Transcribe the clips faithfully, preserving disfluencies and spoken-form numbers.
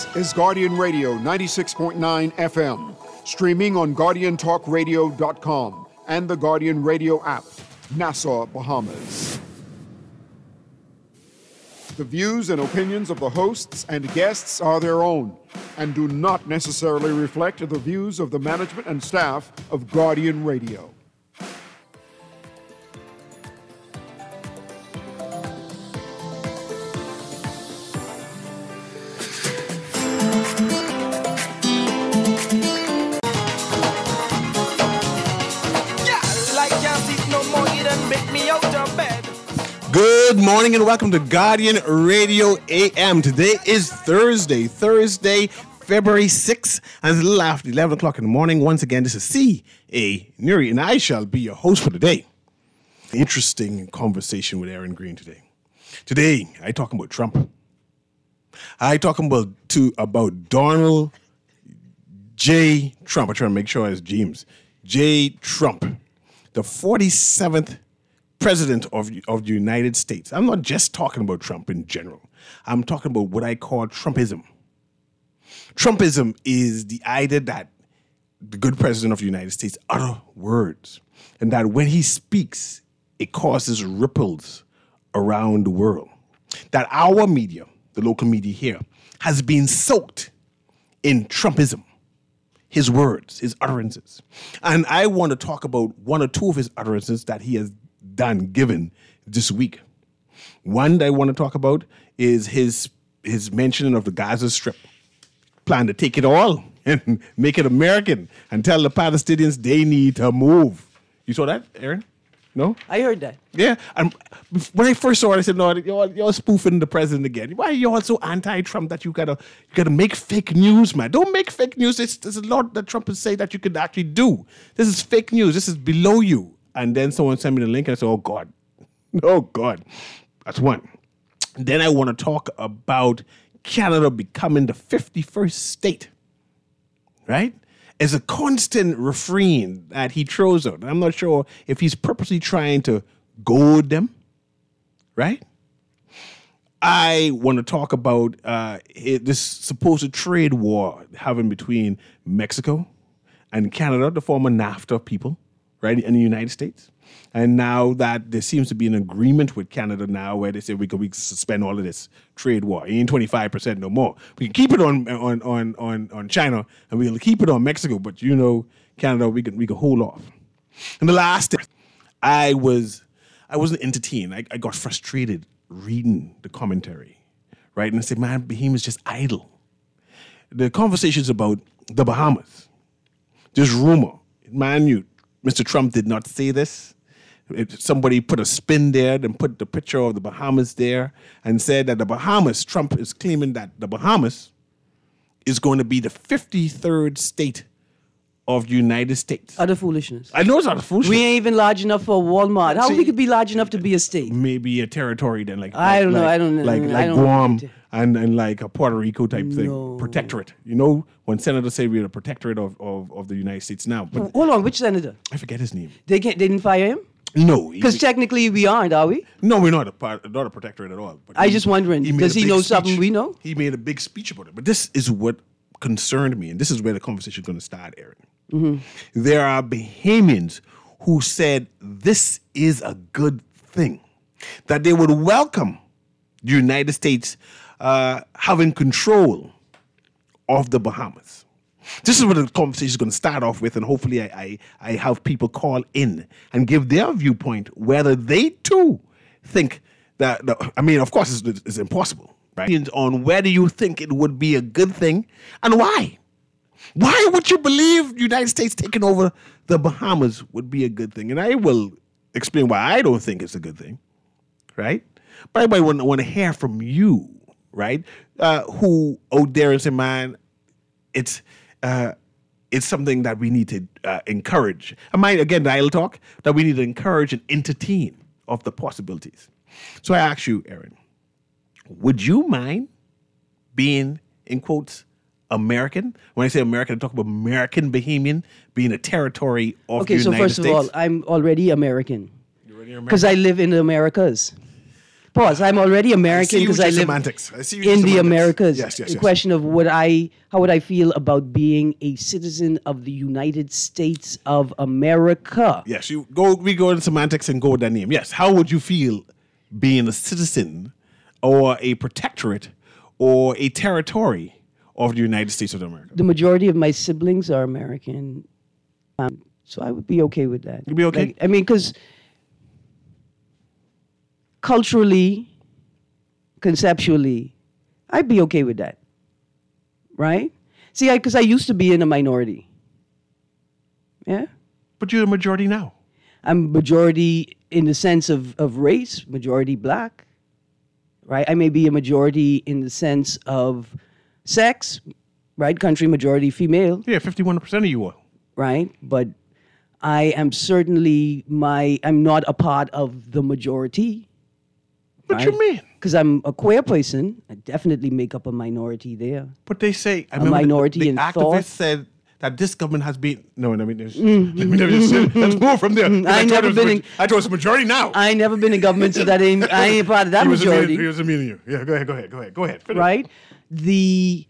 is Guardian Radio ninety-six point nine F M, streaming on guardian talk radio dot com and the Guardian Radio app, Nassau, Bahamas. The views and opinions of the hosts and guests are their own and do not necessarily reflect the views of the management and staff of Guardian Radio. Good morning and welcome to Guardian Radio A M. Today is Thursday, Thursday, February sixth, and it's a little after eleven o'clock in the morning. Once again, this is C A. Nuri, and I shall be your host for today. Interesting conversation with Aaron Green today. Today, I talking about Trump. I talking about to about Donald J. Trump. I'm trying to make sure it's James J. Trump, the forty-seventh President of, of the United States. I'm not just talking about Trump in general. I'm talking about what I call Trumpism. Trumpism is the idea that the good president of the United States utters words, and that when he speaks, it causes ripples around the world. That our media, the local media here, has been soaked in Trumpism, his words, his utterances. And I want to talk about one or two of his utterances that he has done, given this week. One that I want to talk about is his his mentioning of the Gaza Strip. Plan to take it all and make it American and tell the Palestinians they need to move. You saw that, Aaron? No? I heard that. Yeah. And when I first saw it, I said, no, you're, you're spoofing the president again. Why are you all so anti-Trump that you gotta you gotta make fake news, man? Don't make fake news. There's, there's a lot that Trump is saying that you could actually do. This is fake news. This is below you. And then someone sent me the link and I said, oh, God. Oh, God. That's one. Then I want to talk about Canada becoming the fifty-first state, right? It's a constant refrain that he throws out. I'm not sure if he's purposely trying to goad them, right? I want to talk about uh, this supposed trade war having between Mexico and Canada, the former NAFTA people, right, in the United States. And now that there seems to be an agreement with Canada now where they say we can, we can suspend all of this trade war. It ain't twenty-five percent no more. We can keep it on on on on, on China and we'll keep it on Mexico, but you know, Canada, we can we can hold off. And the last thing, I was I wasn't entertained. I, I got frustrated reading the commentary, right? And I said, man, Baham is just idle. The conversation's about the Bahamas. There's rumor, man, you Mister Trump did not say this. If somebody put a spin there, then put the picture of the Bahamas there and said that the Bahamas, Trump is claiming that the Bahamas is going to be the fifty-third state of the United States. Utter foolishness. I know it's utter foolishness. We ain't even large enough for Walmart. How See, we could be large enough to be a state? Maybe a territory then, like I like, don't know. Like, I don't know. Like like I don't Guam know. and, and like a Puerto Rico type No. thing, protectorate. You know, when senators say we're a protectorate of, of, of the United States now, but Hold on, which senator? I forget his name. They can't. They didn't fire him No, because he- technically we aren't, are we? No, we're not a part, not a protectorate at all. But I just wondering, made does a he big know speech. something we know? He made a big speech about it. But this is what concerned me, and this is where the conversation is going to start, Aaron. Mm-hmm. There are Bahamians who said this is a good thing, that they would welcome the United States uh, having control of the Bahamas. This is what the conversation is going to start off with, and hopefully I, I, I have people call in and give their viewpoint, whether they too think that, the, I mean, of course it's, it's impossible, right? On whether you think it would be a good thing and why. Why would you believe the United States taking over the Bahamas would be a good thing? And I will explain why I don't think it's a good thing, right? But I want, want to hear from you, right? Uh, who out there and say, man, it's uh, it's something that we need to uh, encourage. I might, again, dial talk, that we need to encourage and entertain of the possibilities. So I ask you, Aaron, would you mind being, in quotes, American? When I say American, I talk about American Bahamian being a territory of Okay, the so United first States. of all, I'm already American You're already American. because I live in the Americas. Pause. I'm already American see you because with I your live semantics. I see you with in your the semantics. Americas. Yes, yes, The yes. question of would I, how would I feel about being a citizen of the United States of America? Yes, you go. We go into semantics and go with that name. Yes, how would you feel being a citizen, or a protectorate, or a territory of the United States of America? The majority of my siblings are American, um, so I would be okay with that. You'd be okay? Like, I mean, because culturally, conceptually, I'd be okay with that, right? See, because I, I used to be in a minority. Yeah, But you're the majority now. I'm majority in the sense of, of race, majority black, right? I may be a majority in the sense of sex, right? Country majority female, Yeah, fifty-one percent of you are. right? But I am certainly my, I'm not a part of the majority. What you mean? Because I'm a queer person, I definitely make up a minority there. But they say I A remember the- minority the, in activist thought. said that this government has been no. Let me just, let me just let's move from there. I thought never it was been ma- in- I thought it was a majority now. I ain't never been in government, so that ain't, I ain't part of that he was majority. He was meaning you. Yeah, go ahead, go ahead, go ahead, go ahead. Finish. Right? The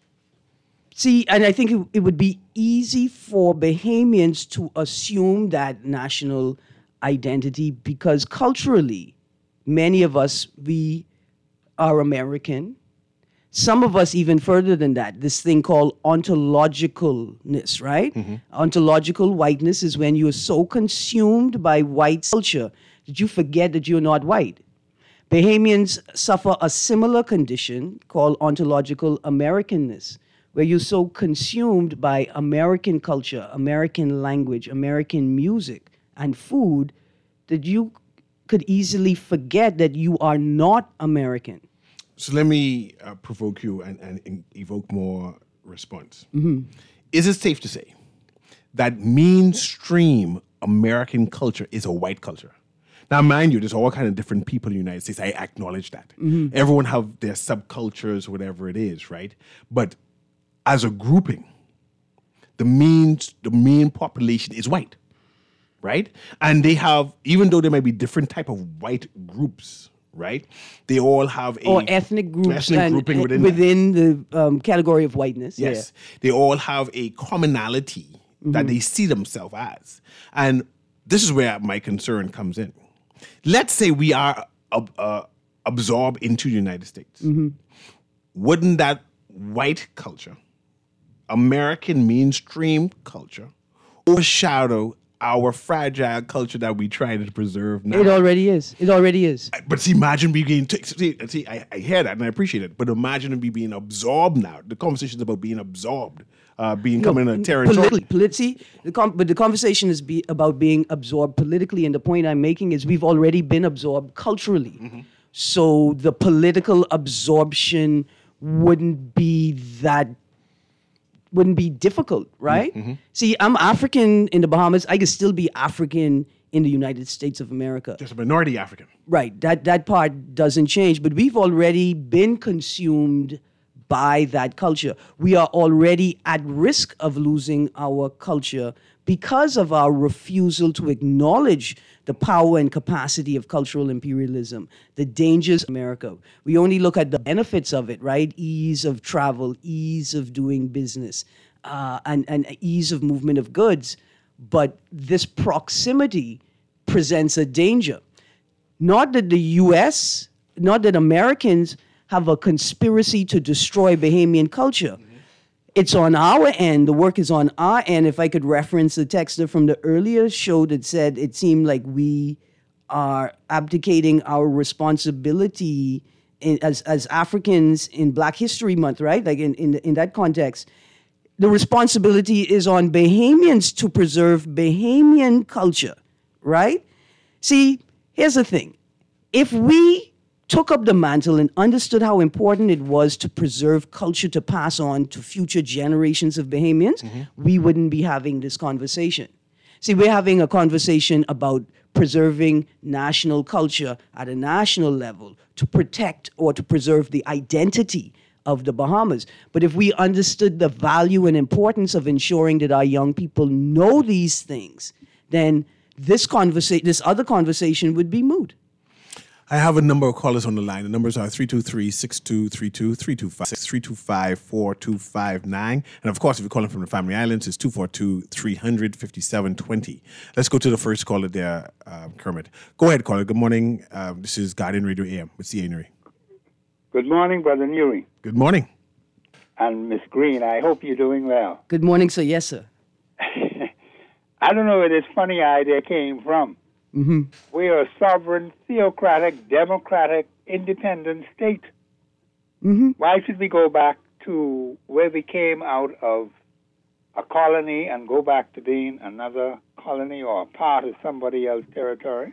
see, and I think it, it would be easy for Bahamians to assume that national identity because culturally, many of us we are American. Some of us even further than that. This thing called ontologicalness, right? Ontological whiteness is when you are so consumed by white culture that you forget that you're not white. Bahamians suffer a similar condition called ontological Americanness, where you're so consumed by American culture, American language, American music, and food that you could easily forget that you are not American. So let me uh, provoke you and, and, and evoke more response. Mm-hmm. Is it safe to say that mainstream American culture is a white culture? Now, mind you, there's all kind of different people in the United States. I acknowledge that. Mm-hmm. Everyone have their subcultures, whatever it is, right? But as a grouping, the main the main population is white, right? And they have, even though there may be different type of white groups, right? They all have a Or ethnic groups ethnic and, grouping within, and within the um, category of whiteness. Yes, they all have a commonality that they see themselves as, and this is where my concern comes in. Let's say we are uh, uh, absorbed into the United States. Wouldn't that white culture, American mainstream culture, overshadow our fragile culture that we try to preserve now? Yeah. It already is. It already is. But see, imagine we being t- see, see I, I hear that and I appreciate it. But imagine we being absorbed now. The conversation is about being absorbed, uh, being coming a territory. Politically, polit- see, the com- but the conversation is be- about being absorbed politically, and the point I'm making is we've already been absorbed culturally. Mm-hmm. So the political absorption wouldn't be that wouldn't be difficult, right? Mm-hmm. See, I'm African in the Bahamas. I could still be African in the United States of America. Just a minority African. Right. That that part doesn't change, but we've already been consumed by that culture. We are already at risk of losing our culture because of our refusal to acknowledge the power and capacity of cultural imperialism, the dangers of America. We only look at the benefits of it, right? Ease of travel, ease of doing business, uh, and, and ease of movement of goods. But this proximity presents a danger. Not that the U S, not that Americans have a conspiracy to destroy Bahamian culture. Mm-hmm. It's on our end. The work is on our end. If I could reference the texter from the earlier show that said it seemed like we are abdicating our responsibility in, as, as Africans in Black History Month, right? Like in, in, in that context. The responsibility is on Bahamians to preserve Bahamian culture, right? See, here's the thing. If we took up the mantle and understood how important it was to preserve culture to pass on to future generations of Bahamians, mm-hmm. we wouldn't be having this conversation. See, we're having a conversation about preserving national culture at a national level to protect or to preserve the identity of the Bahamas. But if we understood the value and importance of ensuring that our young people know these things, then this conversation, this other conversation would be moot. I have a number of callers on the line. The numbers are three two three, six two three two, three two five, three two five, four two five nine. And of course, if you're calling from the Family Islands, it's two four two, three hundred, fifty-seven twenty. Let's go to the first caller there, uh, Kermit. Go ahead, caller. Good morning. Uh, this is Guardian Radio A M with C A Nuri. Good morning, Brother Nuri. Good morning. And Miss Green, I hope you're doing well. Good morning, sir. Yes, sir. I don't know where this funny idea came from. Mm-hmm. We are a sovereign, theocratic, democratic, independent state. Mm-hmm. Why should we go back to where we came out of a colony and go back to being another colony or a part of somebody else's territory?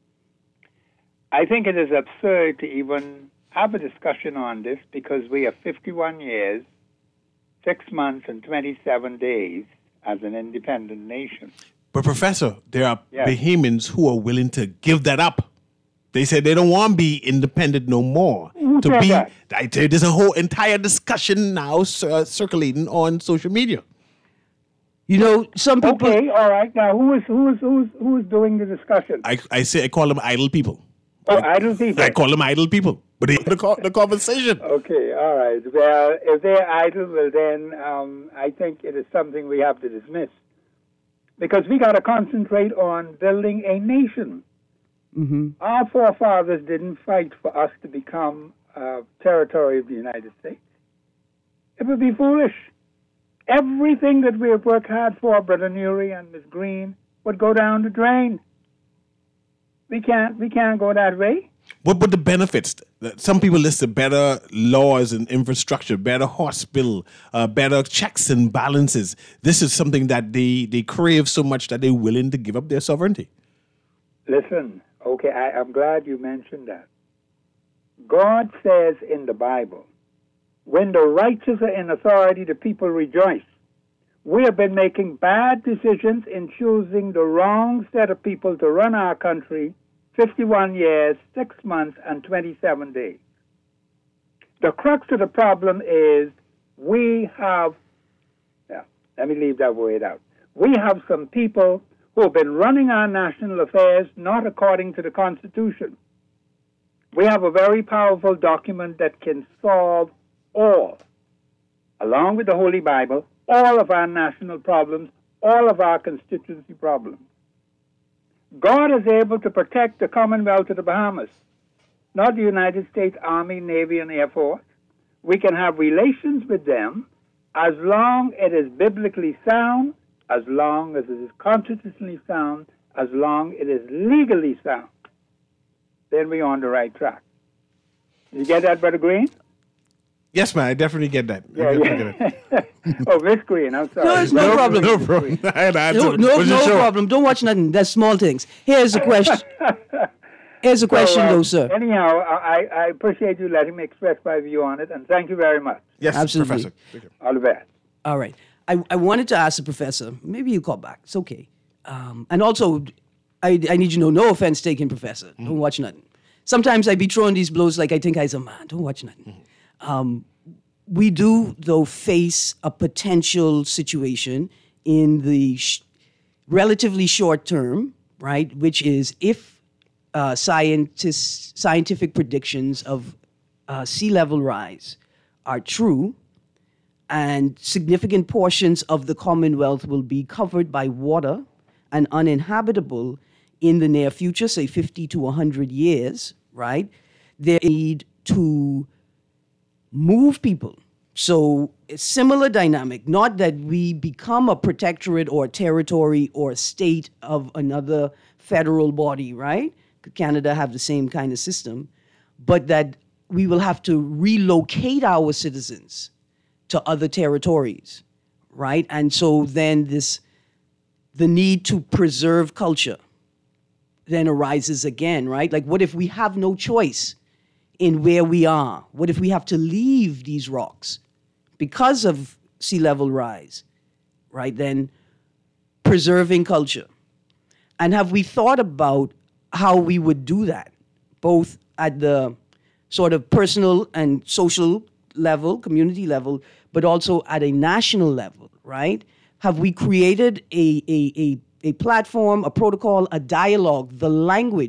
I think it is absurd to even have a discussion on this because we are fifty-one years, six months, and twenty-seven days as an independent nation. But, Professor, there are Yes. Bahamians who are willing to give that up. They said they don't want to be independent no more. Who to said be, that? I tell you, there's a whole entire discussion now uh, circulating on social media. You know, some people. Okay, all right. Now, who is who is who is who is doing the discussion? I, I say I call them idle people. Oh, idle people. I call them idle people, but they the, co- the conversation. Okay, all right. Well, if they're idle, well, then um, I think it is something we have to dismiss. Because we got to concentrate on building a nation. Mm-hmm. Our forefathers didn't fight for us to become a territory of the United States. It would be foolish. Everything that we have worked hard for, Brother Nuri and Miss Green, would go down the drain. We can't, we can't go that way. What would the benefits? Some people listed better laws and infrastructure, better hospital, uh, better checks and balances. This is something that they, they crave so much that they're willing to give up their sovereignty. Listen, okay, I, I'm glad you mentioned that. God says in the Bible, when the righteous are in authority, the people rejoice. We have been making bad decisions in choosing the wrong set of people to run our country fifty-one years, six months, and twenty-seven days. The crux of the problem is we have, yeah, let me leave that word out. We have some people who have been running our national affairs not according to the Constitution. We have a very powerful document that can solve all, along with the Holy Bible, all of our national problems, all of our constituency problems. God is able to protect the Commonwealth of the Bahamas, not the United States Army, Navy, and Air Force. We can have relations with them as long as it is biblically sound, as long as it is constitutionally sound, as long as it is legally sound. Then we're on the right track. You get that, Brother Green? Yes, man, I definitely get that. I Yeah, definitely yeah. get it. Oh, Miss Green, I'm sorry. No, it's no, problem. No problem. I had to answer. No, no, Was it no sure? problem. Don't watch nothing. That's small things. Here's a question. Here's a question, So, uh, though, sir. Anyhow, I, I appreciate you letting me express my view on it, and thank you very much. Yes, Absolutely. Professor. Thank you. All the best. All right. I, I wanted to ask the professor, maybe you call back. It's okay. Um, and also, I, I need you to know, no offense taken, Professor. Mm-hmm. Don't watch nothing. Sometimes I be throwing these blows like I think I's a man. Don't watch nothing. Mm-hmm. Um, we do, though, face a potential situation in the sh- relatively short term, right? Which is if uh, scientists, scientific predictions of uh, sea level rise are true, and significant portions of the Commonwealth will be covered by water and uninhabitable in the near future, say fifty to one hundred years, right? There need to move people. So a similar dynamic, not that we become a protectorate or a territory or a state of another federal body, right? Could Canada have the same kind of system, but that we will have to relocate our citizens to other territories, right? And so then this, the need to preserve culture then arises again, right? Like, what if we have no choice in where we are? What if we have to leave these rocks because of sea level rise, right? Then preserving culture. And have we thought about how we would do that, both at the sort of personal and social level, community level, but also at a national level, right? Have we created a, a, a, a platform, a protocol, a dialogue, the language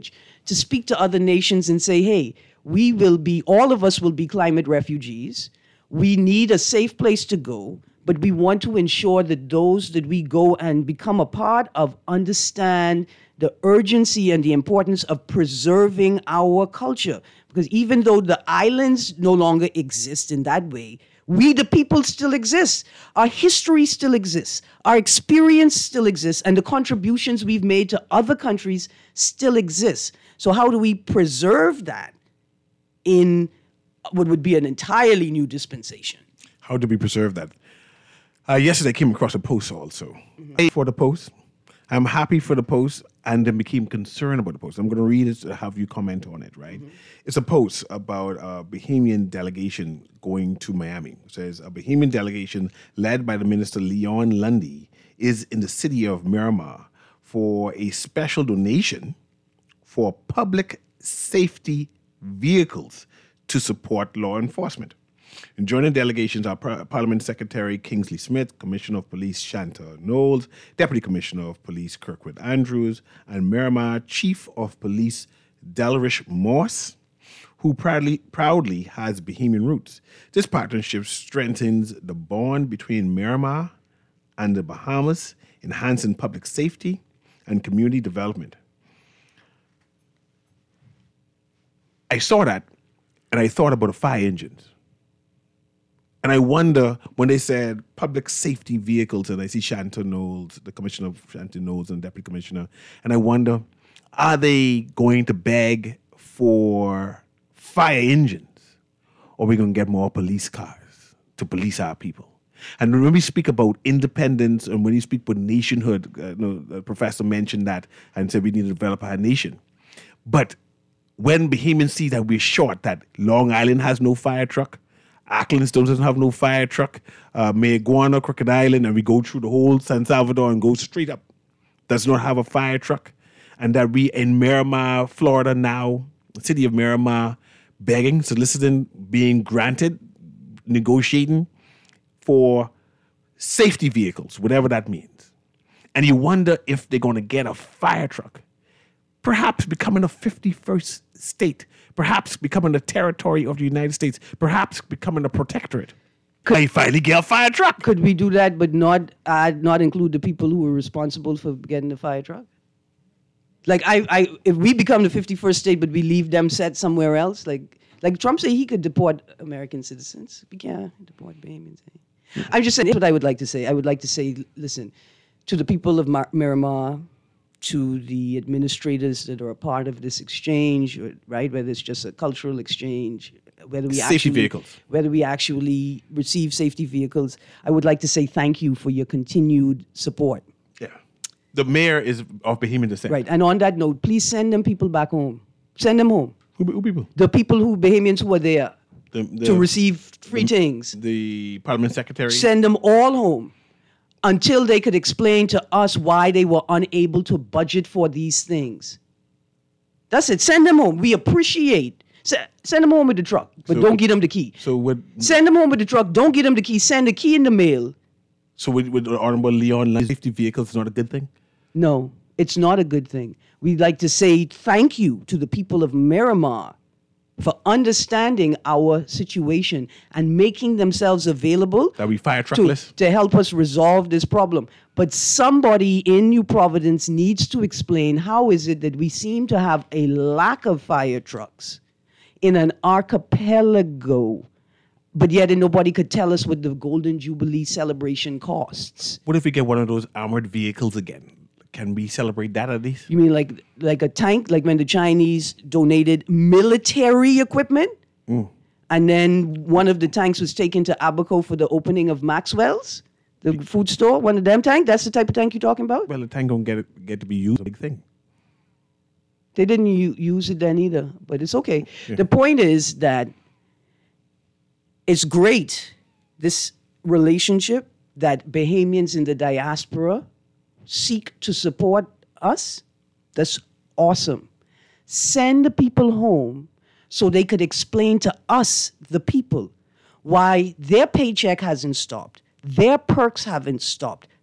to speak to other nations and say, hey, we will be, all of us will be climate refugees. We need a safe place to go, but we want to ensure that those that we go and become a part of understand the urgency and the importance of preserving our culture. Because even though the islands no longer exist in that way, we, the people, still exist. Our history still exists. Our experience still exists. And the contributions we've made to other countries still exist. So how do we preserve that in what would be an entirely new dispensation? How do we preserve that? Uh, yesterday I came across a post also. Mm-hmm. For the post. I'm happy for the post and then became concerned about the post. I'm going to read it to have you comment on it, right? Mm-hmm. It's a post about a Bahamian delegation going to Miami. It says, a Bahamian delegation led by the Minister Leon Lundy is in the city of Miramar for a special donation for public safety vehicles to support law enforcement. And joining delegations are Par- Parliament Secretary Kingsley Smith, Commissioner of Police Shanta Knowles, Deputy Commissioner of Police Kirkwood Andrews, and Miramar Chief of Police Delrish Morse, who proudly, proudly has Bahamian roots. This partnership strengthens the bond between Miramar and the Bahamas, enhancing public safety and community development. I saw that, and I thought about the fire engines. And I wonder, when they said public safety vehicles, and I see Shanta Knowles, the Commissioner of Shanta Knowles and Deputy Commissioner, and I wonder, are they going to beg for fire engines? Or are we going to get more police cars to police our people? And when we speak about independence and when you speak about nationhood, uh, you know, the professor mentioned that and said we need to develop our nation. But when Bahamians see that we're short, that Long Island has no fire truck, Acklandstone doesn't have no fire truck, uh, Mayaguana, Crooked Island, and we go through the whole San Salvador and go straight up, does not have a fire truck, and that we in Miramar, Florida now, the city of Miramar, begging, soliciting, being granted, negotiating for safety vehicles, whatever that means. And you wonder if they're going to get a fire truck, perhaps becoming a fifty-first state, perhaps becoming a territory of the United States, perhaps becoming a protectorate. Could I finally get a fire truck? Could we do that, but not add, not include the people who were responsible for getting the fire truck? Like, I, I, if we become the fifty-first state, but we leave them set somewhere else, like, like Trump said, he could deport American citizens. We can't deport Bahamians. I'm just saying, that's what I would like to say. I would like to say, listen, to the people of Mar- Miramar, to the administrators that are a part of this exchange, right? Whether it's just a cultural exchange, whether we safety actually, vehicles, whether we actually receive safety vehicles, I would like to say thank you for your continued support. Yeah, the mayor is of Bahamian descent, right? And on that note, please send them people back home. Send them home. Who, who people? The people who Bahamians who are there the, the, to receive free the, things. The Parliament Secretary. Send them all home. Until they could explain to us why they were unable to budget for these things. That's it. Send them home. We appreciate. S- send them home with the truck, but so, don't give them the key. So with send them home with the truck. Don't give them the key. Send the key in the mail. So with, with Honorable Leon, safety vehicles is not a good thing? No, it's not a good thing. We'd like to say thank you to the people of Miramar for understanding our situation and making themselves available that we fire to, truckless to help us resolve this problem. But somebody in New Providence needs to explain how is it that we seem to have a lack of fire trucks in an archipelago, but yet nobody could tell us what the Golden Jubilee celebration costs. What if we get one of those armored vehicles again? Can we celebrate that at least? You mean like like a tank, like when the Chinese donated military equipment? Mm. And then one of the tanks was taken to Abaco for the opening of Maxwell's, the Be- food store, one of them tanks? That's the type of tank you're talking about? Well, the tank don't get it, get to be used, a big thing. They didn't u- use it then either, but it's okay. Yeah. The point is that it's great, this relationship that Bahamians in the diaspora seek to support us. That's awesome. Send the people home so they could explain to us, the people, why their paycheck hasn't stopped, their perks haven't stopped,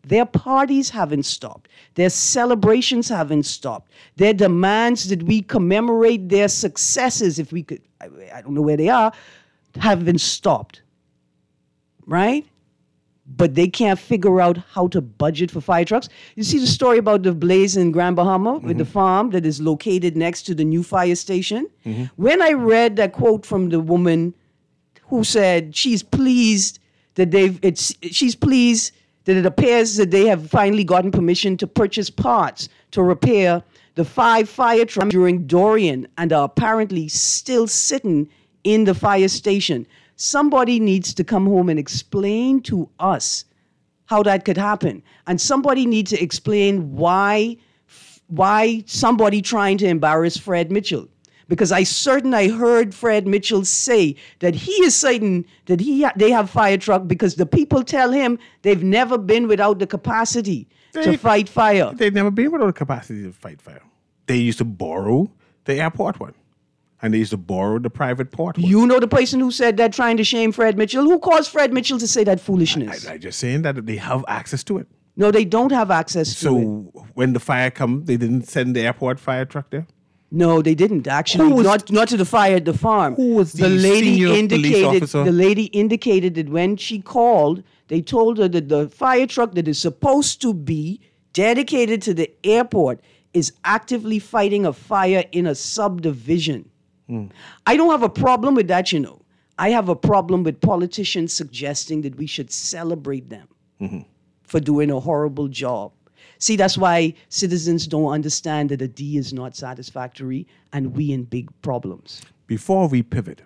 Their parties haven't stopped. Their celebrations haven't stopped. Their demands that we commemorate their successes, if we could, I, I don't know where they are, haven't stopped. Right? But they can't figure out how to budget for fire trucks. You see the story about the blaze in Grand Bahama mm-hmm. with the farm that is located next to the new fire station? Mm-hmm. When I read that quote from the woman who said she's pleased that they've, it's, she's pleased that it appears that they have finally gotten permission to purchase parts to repair the five fire trucks during Dorian and are apparently still sitting in the fire station. Somebody needs to come home and explain to us how that could happen. And somebody needs to explain why, why somebody trying to embarrass Fred Mitchell. Because I certain I heard Fred Mitchell say that he is certain that he they have fire truck because the people tell him they've never been without the capacity they, to fight fire. They've never been without the capacity to fight fire. They used to borrow the airport one. And they used to borrow the private port one. You know the person who said that trying to shame Fred Mitchell? Who caused Fred Mitchell to say that foolishness? I, I, I'm just saying that they have access to it. No, they don't have access to so it. So when the fire come, they didn't send the airport fire truck there? No, they didn't. Actually, was, not not to the fire at the farm. Who was the, the lady senior indicated, police officer? The lady indicated that when she called, they told her that the fire truck that is supposed to be dedicated to the airport is actively fighting a fire in a subdivision. Hmm. I don't have a problem with that, you know. I have a problem with politicians suggesting that we should celebrate them mm-hmm. for doing a horrible job. See, that's why citizens don't understand that a D is not satisfactory and we in big problems. Before we pivot,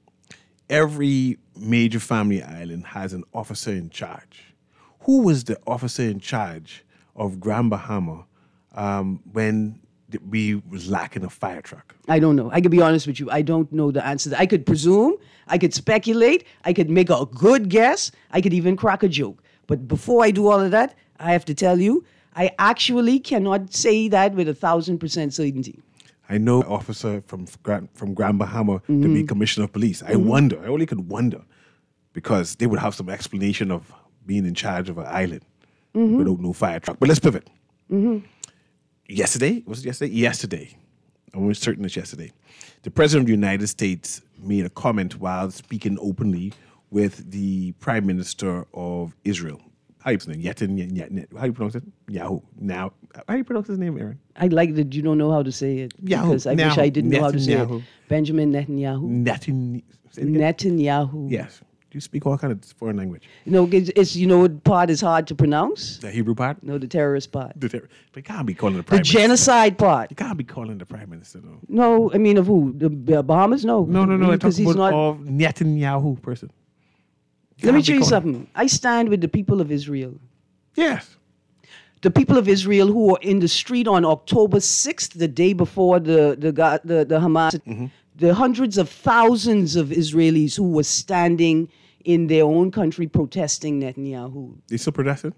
every major family island has an officer in charge. Who was the officer in charge of Grand Bahama um, when we was lacking a fire truck? I don't know. I could be honest with you. I don't know the answer. I could presume, I could speculate, I could make a good guess, I could even crack a joke. But before I do all of that, I have to tell you, I actually cannot say that with a thousand percent certainty. I know an officer from from Grand Bahama mm-hmm. to be commissioner of police. I mm-hmm. wonder, I only could wonder, because they would have some explanation of being in charge of an island mm-hmm. without no fire truck. But let's pivot. Mm-hmm. Yesterday, was it yesterday? Yesterday, I'm certain it's yesterday, the President of the United States made a comment while speaking openly with the Prime Minister of Israel. How you pronounce it? Yetin, how you pronounce it? Yahoo. Now, how you pronounce his name, Aaron? I like that you don't know how to say it. Yahoo. Because I Netanyahu. wish I didn't know how to say Netanyahu. it. Benjamin Netanyahu. Netanyahu. Netanyahu. Yes. Do you speak all kind of foreign language? You know, it's, it's you know what part is hard to pronounce? The Hebrew part? No, the terrorist part. The ter- but you can't be calling the Prime The Minister. genocide part. You can't be calling the Prime Minister, though. No, I mean of who? The, the Bahamas? No. No, no, no. I talk Because he's about not. of Netanyahu person. Let me Can't be tell you calling- something. I stand with the people of Israel. Yes. The people of Israel who were in the street on October sixth, the day before the the the, the, the Hamas, mm-hmm. the hundreds of thousands of Israelis who were standing in their own country protesting Netanyahu. They still protesting?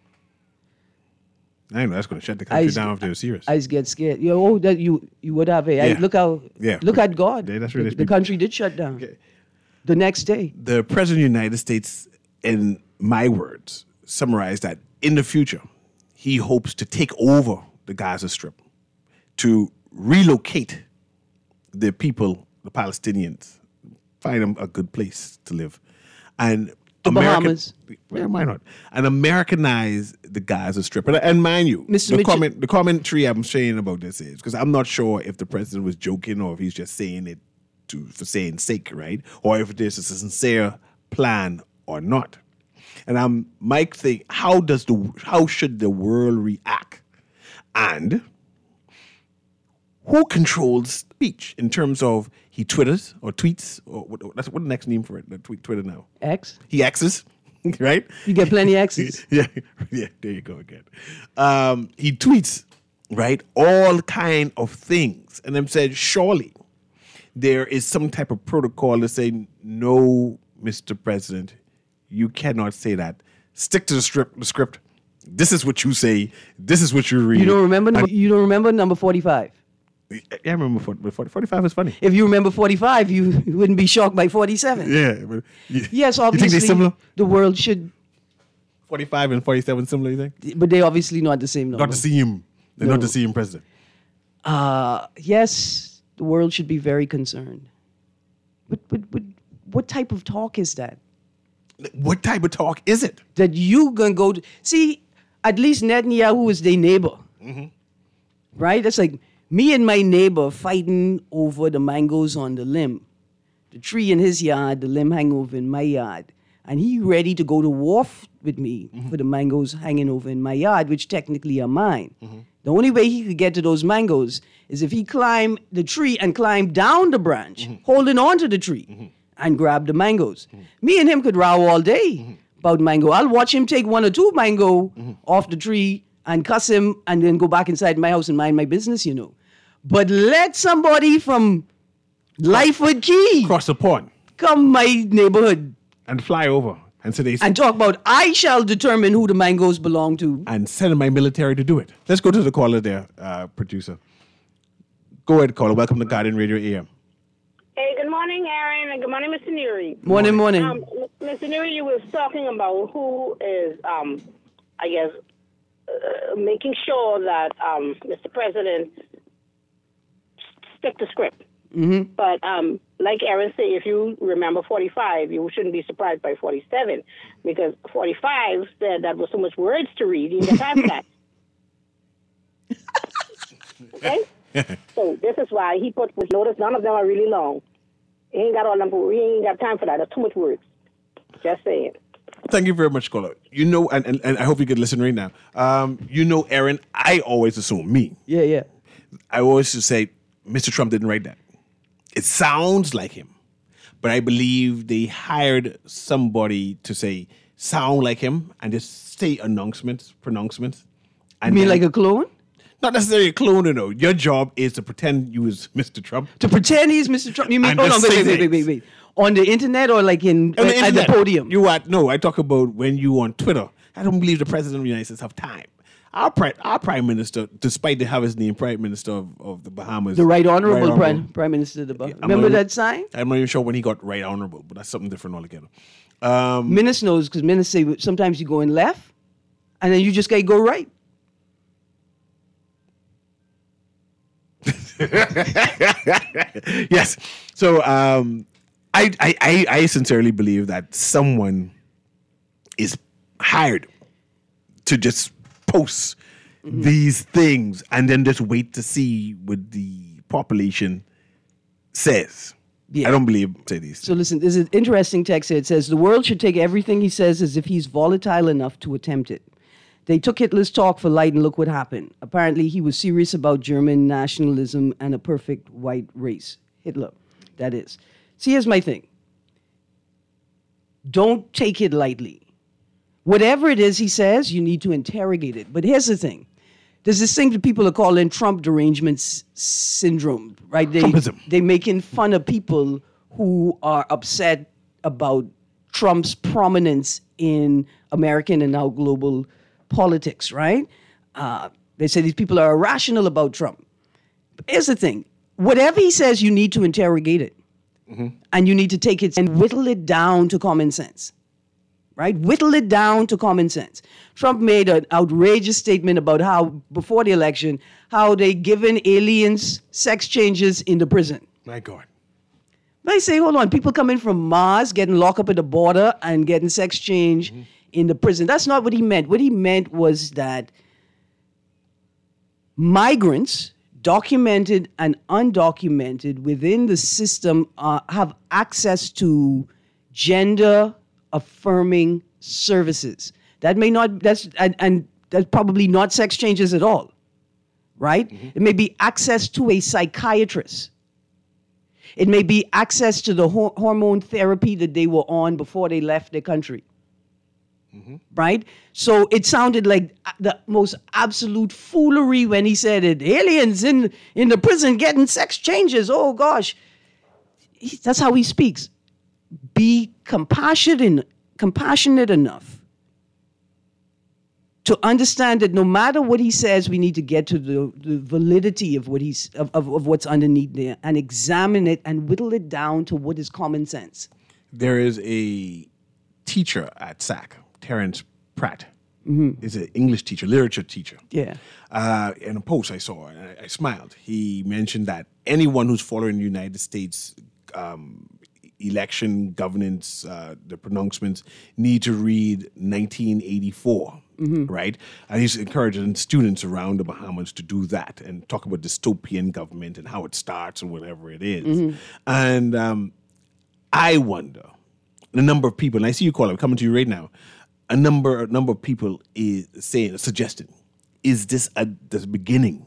I know that's going to shut the country I, down if they're serious. I get scared. You know, oh, that you you would have it. I, Yeah. look how Yeah. look at God. Yeah, that's really- the, the country did shut down. Okay. The next day. The President of the United States, in my words, summarized that in the future, he hopes to take over the Gaza Strip, to relocate the people, the Palestinians, find them a good place to live. And The American- Bahamas. Yeah, why not? And Americanize the Gaza Strip. And, and mind you, Mister the Mitchell- comment, the commentary I'm saying about this is, because I'm not sure if the president was joking or if he's just saying it to for saying sake, right? Or if there's a sincere plan or not. And I'm Mike think, how does the how should the world react? And who controls speech in terms of he twitters or tweets or what, that's what the next name for it? The tweet Twitter now. X. He X's, right? You get plenty of X's. yeah, yeah. There you go again. Um, he tweets, right, all kind of things, and then said, surely there is some type of protocol to say, no, Mister President, you cannot say that. Stick to the script. The script. This is what you say. This is what you read. You don't remember? And- You don't remember number forty-five? Yeah, I remember forty, forty, forty-five is funny. If you remember forty-five, you wouldn't be shocked by forty-seven. Yeah. But you, Yes, You obviously, think they're similar? the world should forty-five and forty-seven similar, you think? But they obviously not the same number. Not to see him. They're No. not to see him president. Uh, yes, the world should be very concerned. But, but, but what type of talk is that? What type of talk is it? That you gonna go to, see, at least Netanyahu is their neighbor. Right? That's like me and my neighbor fighting over the mangoes on the limb. The tree in his yard, the limb hang over in my yard. And he ready to go to war f- with me for the mangoes hanging over in my yard, which technically are mine. The only way he could get to those mangoes is if he climbed the tree and climbed down the branch, holding on to the tree, and grab the mangoes. Me and him could row all day about mango. I'll watch him take one or two mango off the tree and cuss him and then go back inside my house and mind my business, you know. But let somebody from Lightfoot Key Cross the pond come my neighborhood and fly over and say they and talk about I shall determine who the mangoes belong to. and send my military to do it. Let's go to the caller there, uh, producer. Go ahead, caller. Welcome to Guardian Radio A M. Hey, good morning, Aaron, and good morning, Mister Neary. Morning, morning. Um, Mister Neary, you was talking about who is, um, I guess, uh, making sure that um, Mister President stick to script. Mm-hmm. But um, like Aaron said, if you remember forty-five, you shouldn't be surprised by forty-seven, because forty-five said that was so much words to read, you didn't have that. Okay? So this is why he put, notice none of them are really long. He ain't got all them, he ain't got time for that. That's too much words. Just saying. Thank you very much, caller. You know, and, and, and I hope you can listen right now. Um, you know, Aaron, I always assume, me, Yeah, yeah. I always just say, Mister Trump didn't write that. It sounds like him, but I believe they hired somebody to say, sound like him, and just say announcements, pronouncements. You And mean then- like a clone? Not necessarily a clone, you know. Your job is to pretend you was Mister Trump. To pretend he's Mister Trump? You mean, And hold on, just wait, say wait, wait, wait, things. wait. On the internet or like in On the at the internet. podium? You are, no, I talk about when you on Twitter. I don't believe the president of the United States have time. Our, pri- our prime minister, despite they have his name, prime minister of, of the Bahamas. The Right Honorable, Right Prime, Prime Minister of the Bahamas. I'm Remember not- that sign? I'm not even sure when he got right honorable, but that's something different altogether. Um, Minister knows because ministers say sometimes you go in left and then you just gotta go right. yes. So um, I, I, I, I sincerely believe that someone is hired to just post Mm-hmm. these things and then just wait to see what the population says. Yeah. I don't believe say these. So listen, there's an interesting text here. It says, the world should take everything he says as if he's volatile enough to attempt it. They took Hitler's talk for light and look what happened. Apparently he was serious about German nationalism and a perfect white race. Hitler, that is. See, here's my thing. Don't take it lightly. Whatever it is he says, you need to interrogate it. But here's the thing. There's this thing that people are calling Trump derangement s- syndrome, right? They, Trumpism. They're making fun of people who are upset about Trump's prominence in American and now global politics, right? Uh, they say these people are irrational about Trump. But here's the thing. Whatever he says, you need to interrogate it. And you need to take it and whittle it down to common sense. Right? Whittle it down to common sense. Trump made an outrageous statement about how, before the election, how they given aliens sex changes in the prison. My God. But I say, hold on, people coming from Mars, getting locked up at the border and getting sex change Mm-hmm. in the prison. That's not what he meant. What he meant was that migrants, documented and undocumented, within the system uh, have access to gender affirming services. That may not, that's, and, and that's probably not sex changes at all, right? It may be access to a psychiatrist. It may be access to the hor- hormone therapy that they were on before they left their country. Right? So it sounded like the most absolute foolery when he said it. Aliens in, in the prison getting sex changes. Oh, gosh. He, that's how he speaks. Be compassionate, compassionate enough to understand that no matter what he says, we need to get to the, the validity of what he's of, of, of what's underneath there and examine it and whittle it down to what is common sense. There is a teacher at S A C, Terrence Pratt. Mm-hmm. Is an English teacher, literature teacher. Yeah. Uh, in a post I saw, and I, I smiled. He mentioned that anyone who's following the United States um, election governance, uh, the pronouncements, need to read nineteen eighty-four, mm-hmm. right? And he's encouraging students around the Bahamas to do that and talk about dystopian government and how it starts and whatever it is. Mm-hmm. And um, I wonder, the number of people, and I see you call it, coming to you right now, a number, a number of people is saying, suggesting, is this a, the beginning?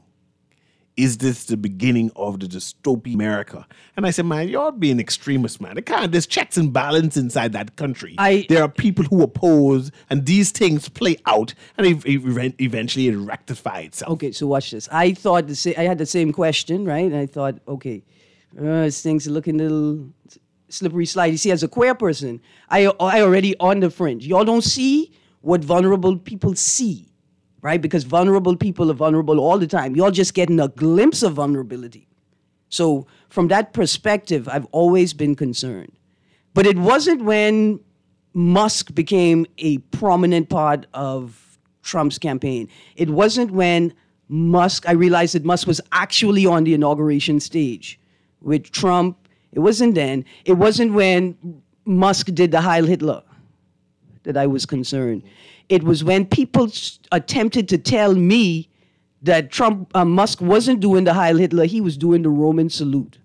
Is this the beginning of the dystopian America? And I said, man, you're being extremist, man. It can't, there's checks and balance inside that country. I, there are people who oppose, and these things play out, and eventually it rectify itself. Okay, so watch this. I thought the sa- I had the same question, right? And I thought, okay, uh, this thing's looking a little slippery slide. You see, as a queer person, I I already on the fringe. Y'all don't see what vulnerable people see. Right? Because vulnerable people are vulnerable all the time. You're just getting a glimpse of vulnerability. So from that perspective, I've always been concerned. But it wasn't when Musk became a prominent part of Trump's campaign. It wasn't when Musk, I realized that Musk was actually on the inauguration stage with Trump. It wasn't then. It wasn't when Musk did the Heil Hitler that I was concerned. It was when people attempted to tell me that Trump, uh, Musk wasn't doing the Heil Hitler, he was doing the Roman salute.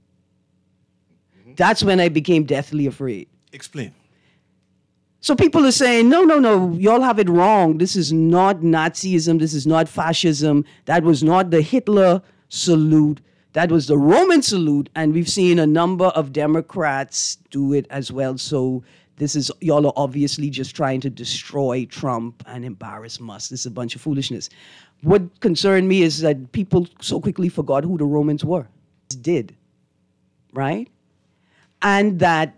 Mm-hmm. That's when I became deathly afraid. Explain. So people are saying, no, no, no, y'all have it wrong. This is not Nazism. This is not fascism. That was not the Hitler salute. That was the Roman salute. And we've seen a number of Democrats do it as well. So this is, y'all are obviously just trying to destroy Trump and embarrass Musk. This is a bunch of foolishness. What concerned me is that people so quickly forgot who the Romans were. Did, right? And that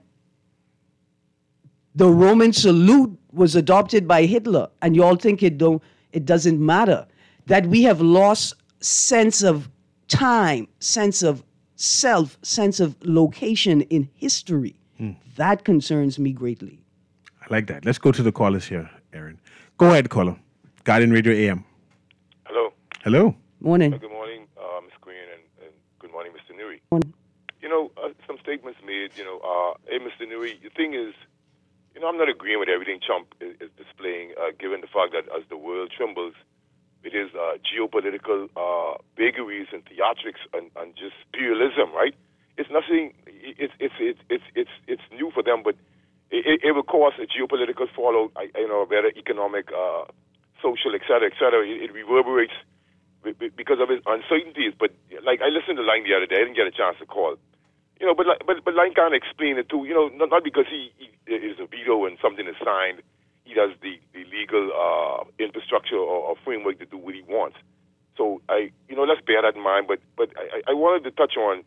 the Roman salute was adopted by Hitler, and y'all think it don't, it doesn't matter. That we have lost sense of time, sense of self, sense of location in history. Hmm. That concerns me greatly. I like that. Let's go to the callers here, Aaron. Go ahead, caller. Guardian Radio A M. Hello. Hello. Morning. Uh, good morning, uh, Miz Green, and, and good morning, Mister Newey. Morning. You know, uh, some statements made, you know, uh, hey, Mister Newey, the thing is, you know, I'm not agreeing with everything Trump is, is displaying, uh, given the fact that as the world trembles, it is uh, geopolitical uh, vagaries and theatrics and, and just pluralism, right? It's nothing. It's it's it's it's it's it's new for them, but it, it will cause a geopolitical fallout. You know, whether economic, uh, social, et cetera, et cetera. It, it reverberates because of its uncertainties. But like I listened to Line the other day, I didn't get a chance to call. You know, but but but Line can't explain it too. You know, not, not because he, he is a veto and something is signed. He does the, the legal uh, infrastructure or, or framework to do what he wants. So I, you know, let's bear that in mind. But but I, I wanted to touch on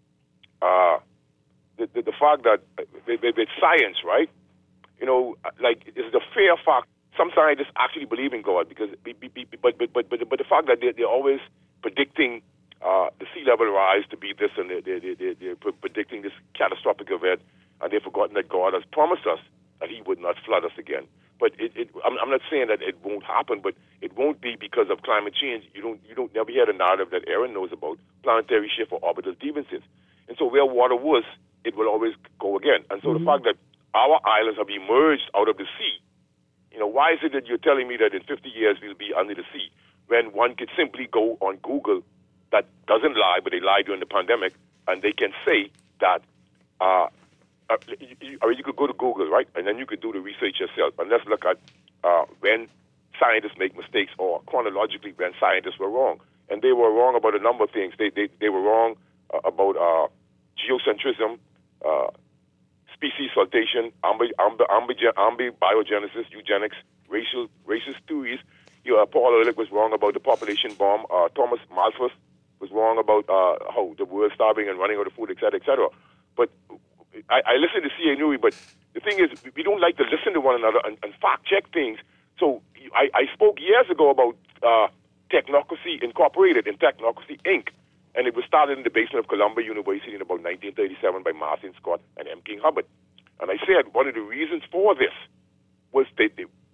uh, the, the the fact that with, with science, right? You know, like it's the fair fact. Some scientists actually believe in God because, but but but but but the fact that they they're always predicting uh, the sea level rise to be this, and they they they they're predicting this catastrophic event, and they've forgotten that God has promised us that He would not flood us again. But it, it, I'm, I'm not saying that it won't happen, but it won't be because of climate change. You don't, you don't never hear the narrative that Aaron knows about, planetary shift or orbital deviations. And so where water was, it will always go again. And so mm-hmm. the fact that our islands have emerged out of the sea, you know, why is it that you're telling me that in fifty years we'll be under the sea when one could simply go on Google, that doesn't lie, but they lied during the pandemic, and they can say that uh, Uh, you, or you could go to Google, right, and then you could do the research yourself. And let's look at uh, when scientists make mistakes, or chronologically when scientists were wrong. And they were wrong about a number of things. They they, they were wrong uh, about uh, geocentrism, uh, species saltation, ambi, ambi, ambi, ambi biogenesis, eugenics, racial racist theories. You know, Paul Ehrlich was wrong about the population bomb. Uh, Thomas Malthus was wrong about uh, how the world's starving and running out of food, et cetera, et cetera. But I, I listen to C A Newey, but the thing is, we don't like to listen to one another and, and fact-check things. So I, I spoke years ago about uh, Technocracy Incorporated and Technocracy Incorporated, and it was started in the basement of Columbia University in about nineteen thirty-seven by Martin Scott and M. King Hubbard. And I said one of the reasons for this was they, they, to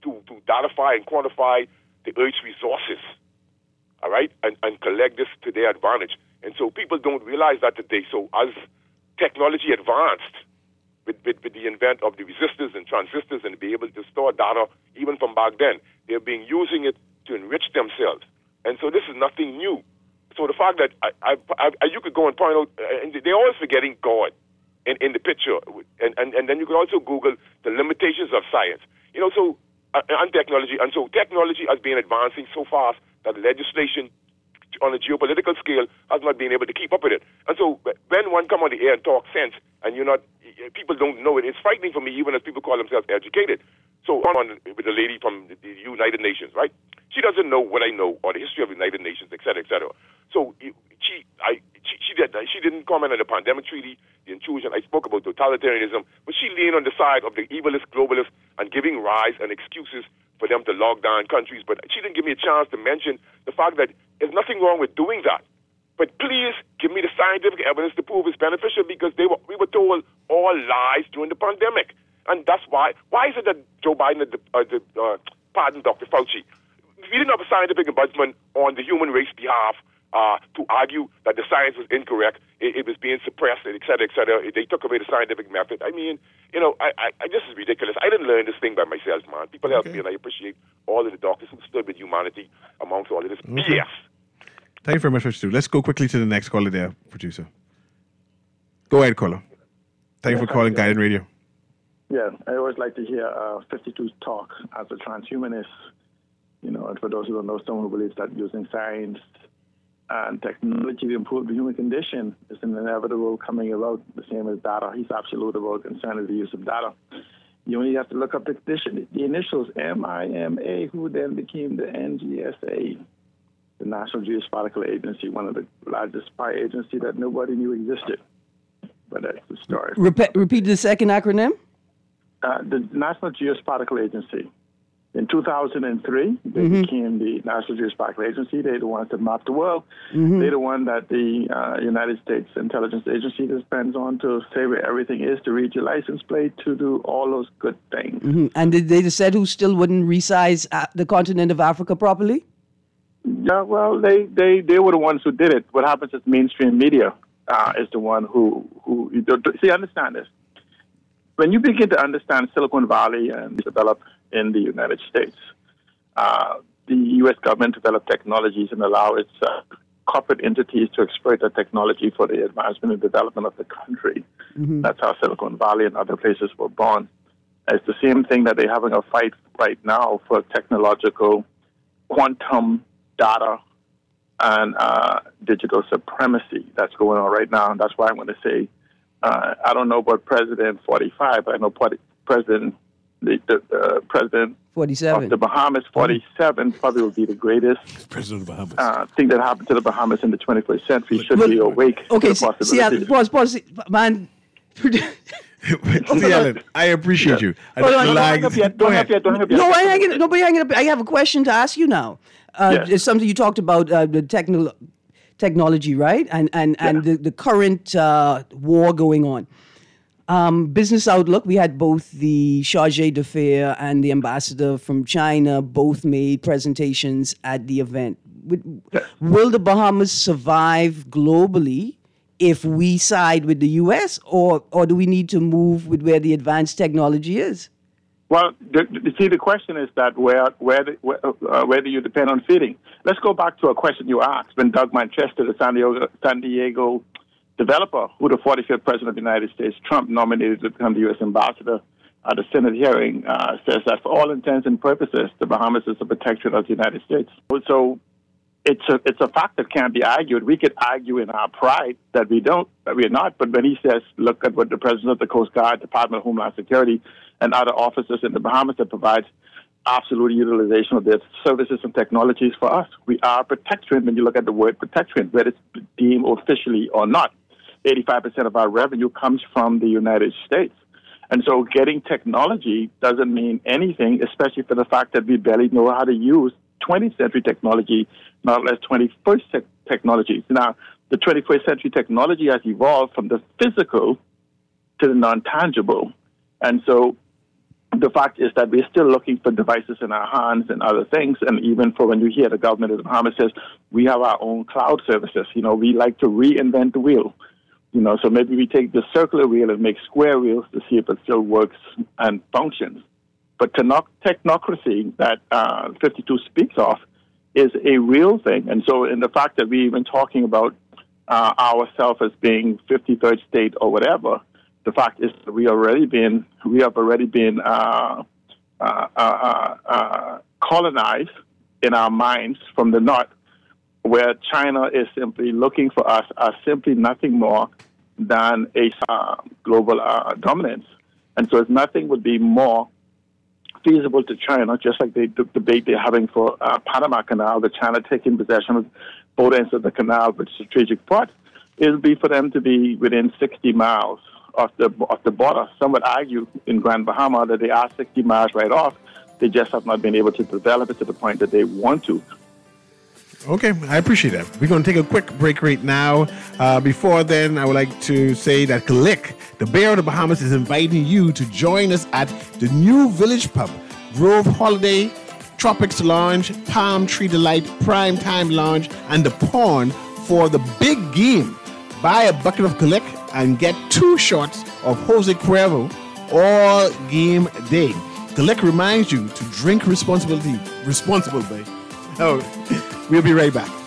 to, to datify and quantify the Earth's resources, all right, and, and collect this to their advantage. And so people don't realize that today. So as technology advanced with, with, with the invent of the resistors and transistors and be able to store data even from back then, they're being using it to enrich themselves. And so this is nothing new. So the fact that I, I, I, you could go and point out, and they're always forgetting God in, in the picture. And, and, and then you can also Google the limitations of science. You know, so, uh, and technology. And so technology has been advancing so fast that legislation on a geopolitical scale has not been able to keep up with it. And so when one come on the air and talk sense, and you're not, people don't know it, it's frightening for me even as people call themselves educated. So on with a lady from the United Nations, right? She doesn't know what I know or the history of the United Nations, et cetera, et cetera. So she, I, she, she, did, she didn't comment on the pandemic treaty, the intrusion. I spoke about totalitarianism, but she leaned on the side of the evilist globalists and giving rise and excuses for them to lock down countries. But she didn't give me a chance to mention the fact that there's nothing wrong with doing that. But please give me the scientific evidence to prove it's beneficial, because they were, we were told all lies during the pandemic. And that's why. Why is it that Joe Biden had uh, the, uh, pardoned Doctor Fauci? We didn't have a scientific ombudsman on the human race behalf uh, to argue that the science was incorrect, it, it was being suppressed, et cetera, et cetera. They took away the scientific method. I mean, you know, I, I, I, this is ridiculous. I didn't learn this thing by myself, man. People helped okay. me, and I appreciate all of the doctors who stood with humanity amongst all of this okay. B S. Thank you very much, Mister Stu. Let's go quickly to the next caller there, producer. Go ahead, caller. Thank you yes, for calling Guided Radio. Yeah, I always like to hear uh, fifty-two talk as a transhumanist. You know, and for those who don't know, someone who believes that using science and technology to improve the human condition is an inevitable coming about, the same as data. He's absolute about concern with the use of data. You only have to look up the condition. The initials M I M A, who then became the N G S A, the National Geospatial Agency, one of the largest spy agencies that nobody knew existed. But that's the story. Repeat, repeat the second acronym. Uh, the National Geospatial Agency. In two thousand three, they mm-hmm. became the National Geospatial Agency. They're the ones that map the world. Mm-hmm. They're the one that the uh, United States Intelligence Agency depends on to say where everything is, to read your license plate, to do all those good things. Mm-hmm. And did they said who still wouldn't resize uh, the continent of Africa properly? Yeah, well, they, they, they were the ones who did it. What happens is mainstream media uh, is the one who, who see, understand this. When you begin to understand Silicon Valley and develop in the United States, uh, the U S government developed technologies and allow its uh, corporate entities to exploit that technology for the advancement and development of the country. Mm-hmm. That's how Silicon Valley and other places were born. It's the same thing that they're having a fight right now for technological quantum data and uh, digital supremacy that's going on right now. And that's why I'm going to say, uh, I don't know about President forty-five, but I know President the, the uh, President forty-seven of the Bahamas, forty-seven, probably will be the greatest President of the Bahamas. Uh, thing that happened to the Bahamas in the twenty-first century. Should be awake okay, to the see, possibility. see, pause, pause, man. See, Alan, I appreciate Yeah. you. I Hold on, Don't hang up yet. Don't hang up yet. Don't hang up yet. No, I hang it, nobody hanging up. I have a question to ask you now. Uh, Yes. It's something you talked about, uh, the techno- technology, right? And and, and Yeah. the, the current uh, war going on. Um, Business Outlook, we had both the charge d'affaires and the ambassador from China both made presentations at the event. Would, will the Bahamas survive globally if we side with the U S, or or do we need to move with where the advanced technology is? Well, the, the, see, the question is that where where the, where, uh, where do you depend on feeding? Let's go back to a question you asked when Doug Manchester, the San Diego, San Diego developer, who the forty-fifth president of the United States, Trump, nominated to become the U S ambassador at the Senate hearing, uh, says that for all intents and purposes, the Bahamas is a protectorate of the United States. So it's a it's a fact that can't be argued. We could argue in our pride that we don't, that we're not. But when he says, look at what the president of the Coast Guard, Department of Homeland Security, and other officers in the Bahamas that provides absolute utilization of their services and technologies for us. We are a protectorate when you look at the word protectorate, whether it's deemed officially or not. eighty-five percent of our revenue comes from the United States. And so getting technology doesn't mean anything, especially for the fact that we barely know how to use twentieth century technology, not less twenty-first technologies. Now, the twenty-first century technology has evolved from the physical to the non-tangible. And so the fact is that we're still looking for devices in our hands and other things. And even for when you hear the government of the Bahamas says, we have our own cloud services. You know, we like to reinvent the wheel. You know, so maybe we take the circular wheel and make square wheels to see if it still works and functions. But technocracy that uh, fifty-two speaks of is a real thing. And so in the fact that we're even talking about uh, ourselves as being fifty-third state or whatever, the fact is that we already been we have already been uh, uh, uh, uh, colonized in our minds from the north, where China is simply looking for us as simply nothing more than a uh, global uh, dominance. And so if nothing would be more feasible to China, just like the, the debate they're having for uh, Panama Canal, the China taking possession of both ends of the canal with strategic ports, it would be for them to be within sixty miles of the of the border. Some would argue in Grand Bahama that they are sixty miles right off. They just have not been able to develop it to the point that they want to. Okay, I appreciate that. We're going to take a quick break right now. Uh, before then, I would like to say that Kalik, the Bear of the Bahamas, is inviting you to join us at the new Village Pub, Grove Holiday, Tropics Lounge, Palm Tree Delight, Prime Time Lounge, and the Pawn for the big game. Buy a bucket of Kalik and get two shots of Jose Cuervo all game day. Kalik reminds you to drink responsibility, responsible, babe. Oh, we'll be right back.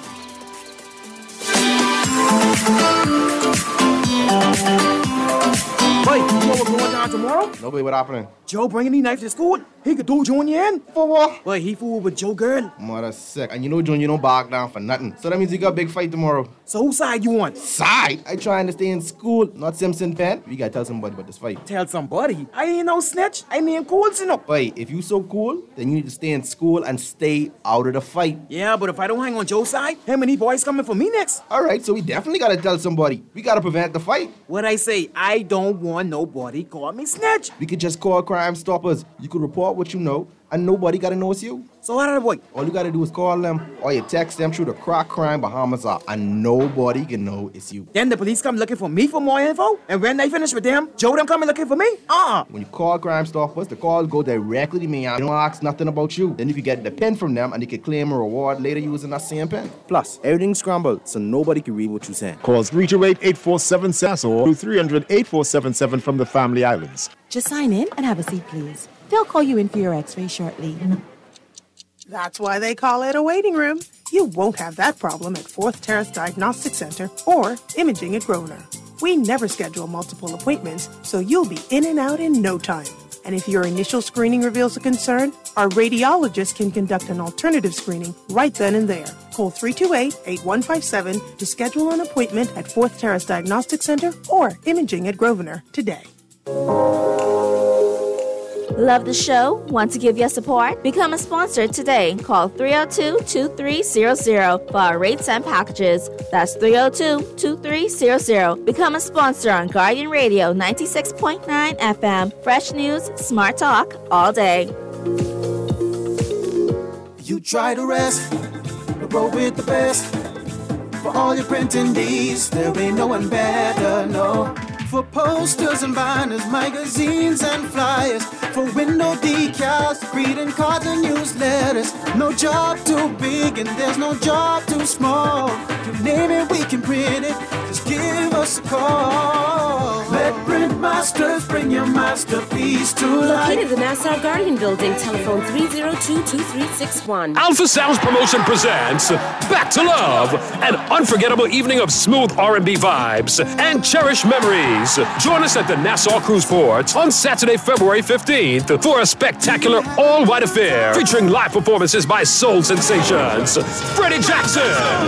Boy, you know what's going down tomorrow? No, boy, what happening? Joe bringing these knives to school. He could do Junior in. For what? Boy, he fooled with Joe girl. Mother sick. And you know Junior don't back down for nothing. So that means you got a big fight tomorrow. So whose side you on? Side? I trying to stay in school, not Simpson Pen. We gotta tell somebody about this fight. Tell somebody? I ain't no snitch. I mean cool, you know. Boy, if you so cool, then you need to stay in school and stay out of the fight. Yeah, but if I don't hang on Joe's side, him and these boys coming for me next. All right, so we definitely gotta tell somebody. We gotta prevent the fight. What I say, I don't want nobody call me snitch. We could just call Crime Stoppers. You could report what you know, and nobody gotta know it's you. So how did I avoid? All you gotta do is call them, or you text them through the Crack Crime Bahamas app, and nobody can know it's you. Then the police come looking for me for more info, and when they finish with them, Joe them coming looking for me? Uh-uh. When you call Crime Stoppers, the calls go directly to me, and they don't ask nothing about you. Then you can get the pen from them, and they can claim a reward later using that same pen. Plus, everything's scrambled, so nobody can read what you're saying. Call three two eight, eight four seven seven or three hundred, eight four seven seven from the Family Islands. Just sign in and have a seat, please. They'll call you in for your x-ray shortly. That's why they call it a waiting room. You won't have that problem at Fourth Terrace Diagnostic Center or Imaging at Grosvenor. We never schedule multiple appointments, so you'll be in and out in no time. And if your initial screening reveals a concern, our radiologist can conduct an alternative screening right then and there. Call three two eight, eight one five seven to schedule an appointment at Fourth Terrace Diagnostic Center or Imaging at Grosvenor today. Love the show? Want to give your support? Become a sponsor today. Call three oh two, two three zero zero for our rates and packages. That's three oh two, two three zero zero. Become a sponsor on Guardian Radio ninety-six point nine F M. Fresh news, smart talk, all day. You try to rest, but roll with the best. For all your printing needs, there ain't no one better, no. For posters and banners, magazines and flyers, for window decals, greeting cards and newsletters. No job too big and there's no job too small. You name it, we can print it. Just give us a call. Let Print Masters bring your masterpiece to life. Located in the Nassau Guardian Building, telephone three oh two, two three six one. Alpha Sounds Promotion presents Back to Love, an unforgettable evening of smooth R and B vibes and cherished memories. Join us at the Nassau Cruise Port on Saturday, February fifteenth for a spectacular all-white affair featuring live performances by soul sensations Freddie Jackson,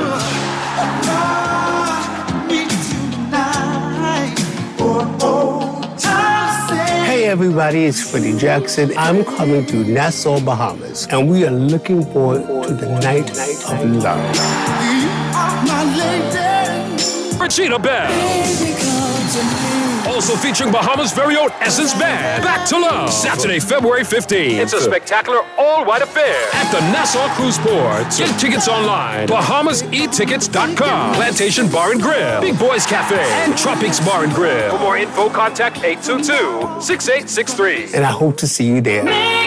Hey everybody, it's Freddie Jackson. I'm coming to Nassau, Bahamas, and we are looking forward to the night of love. Regina Bell, Benzene. Also featuring Bahamas' very own Essence Band. Back to Love. Saturday, February fifteenth. It's a spectacular all-white affair at the Nassau Cruise Port. Get tickets online. Bahamas E Tickets dot com. Plantation Bar and Grill. Big Boys Cafe. And Tropics Bar and Grill. For more info, contact eight two two, six eight six three. And I hope to see you there.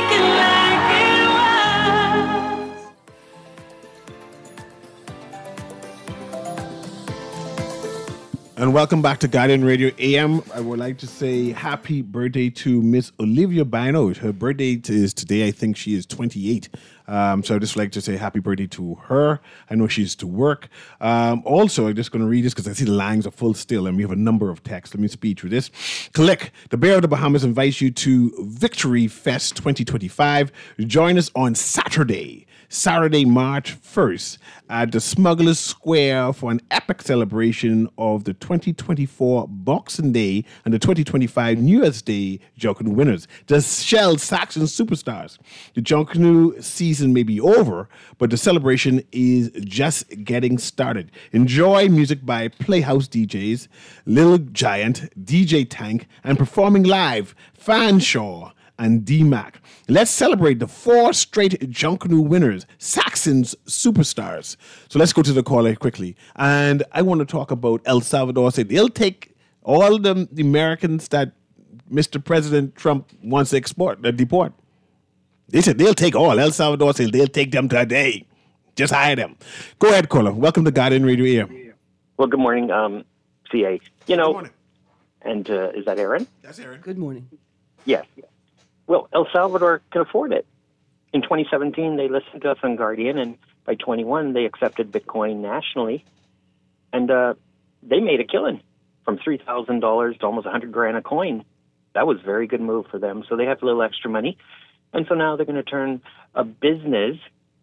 And welcome back to Guardian Radio A M. I would like to say happy birthday to Miss Olivia Bino. Her birthday is today. I think she is twenty-eight. Um, so I'd just like to say happy birthday to her. I know she's to work. Um, also, I'm just going to read this because I see the lines are full still and we have a number of texts. Let me speed through this. Click. The Bear of the Bahamas invites you to Victory Fest twenty twenty-five. Join us on Saturday. Saturday, March first at the Smugglers Square for an epic celebration of the twenty twenty-four Boxing Day and the twenty twenty-five New Year's Day Junkanoo winners, the Shell Saxon Superstars. The Junkanoo season may be over, but the celebration is just getting started. Enjoy music by Playhouse D Js, Lil Giant, D J Tank, and performing live, Fanshawe and D-Mac. Let's celebrate the four straight Junkanoo winners, Saxon's Superstars. So let's go to the caller quickly. And I want to talk about El Salvador. Say they'll take all the, the Americans that Mister President Trump wants to export, uh, deport. They said they'll take all. El Salvador said they'll take them today. Just hire them. Go ahead, caller. Welcome to Guardian Radio Air. Well, good morning, um, C A. You know, good morning. And uh, is that Aaron? That's Aaron. Good morning. Yes. Well, El Salvador can afford it. In twenty seventeen, they listened to us on Guardian, and by twenty-one, they accepted Bitcoin nationally. And uh, they made a killing from three thousand dollars to almost one hundred grand a coin. That was a very good move for them. So they have a little extra money. And so now they're going to turn a business